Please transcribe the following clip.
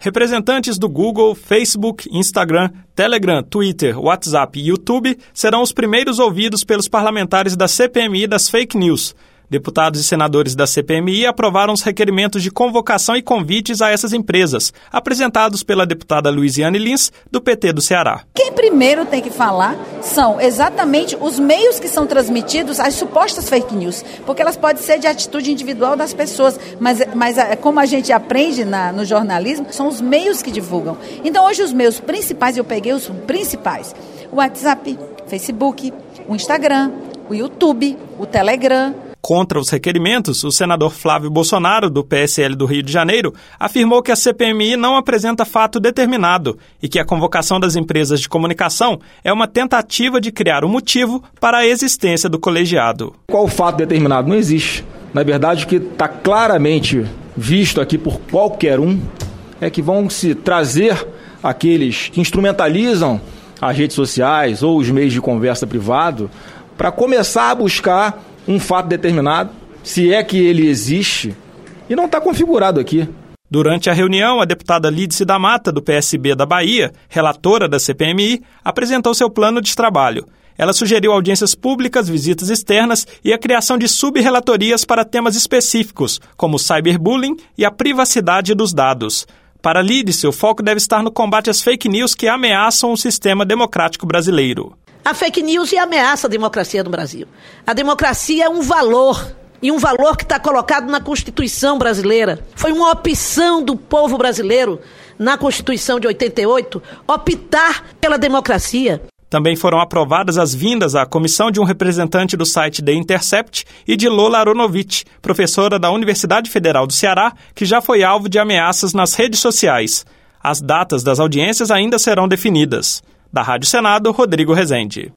representantes do Google, Facebook, Instagram, Telegram, Twitter, WhatsApp e YouTube serão os primeiros ouvidos pelos parlamentares da CPMI das fake news. Deputados e senadores da CPMI aprovaram os requerimentos de convocação e convites a essas empresas, apresentados pela deputada Luiziane Lins, do PT do Ceará. Quem primeiro tem que falar são exatamente os meios que são transmitidos às supostas fake news, porque elas podem ser de atitude individual das pessoas, mas como a gente aprende no jornalismo, são os meios que divulgam. Então hoje os meios principais, eu peguei os principais, o WhatsApp, Facebook, o Instagram, o YouTube, o Telegram. Contra os requerimentos, o senador Flávio Bolsonaro, do PSL do Rio de Janeiro, afirmou que a CPMI não apresenta fato determinado e que a convocação das empresas de comunicação é uma tentativa de criar um motivo para a existência do colegiado. Qual o fato determinado? Não existe. Na verdade, o que está claramente visto aqui por qualquer um é que vão se trazer aqueles que instrumentalizam as redes sociais ou os meios de conversa privado para começar a buscar um fato determinado, se é que ele existe, e não está configurado aqui. Durante a reunião, a deputada Lídice da Mata, do PSB da Bahia, relatora da CPMI, apresentou seu plano de trabalho. Ela sugeriu audiências públicas, visitas externas e a criação de sub-relatorias para temas específicos, como o cyberbullying e a privacidade dos dados. Para Lídice, o foco deve estar no combate às fake news que ameaçam o sistema democrático brasileiro. A fake news ameaça a democracia no Brasil. A democracia é um valor, e um valor que está colocado na Constituição brasileira. Foi uma opção do povo brasileiro, na Constituição de 88, optar pela democracia. Também foram aprovadas as vindas à comissão de um representante do site The Intercept e de Lola Aronovitch, professora da Universidade Federal do Ceará, que já foi alvo de ameaças nas redes sociais. As datas das audiências ainda serão definidas. Da Rádio Senado, Rodrigo Rezende.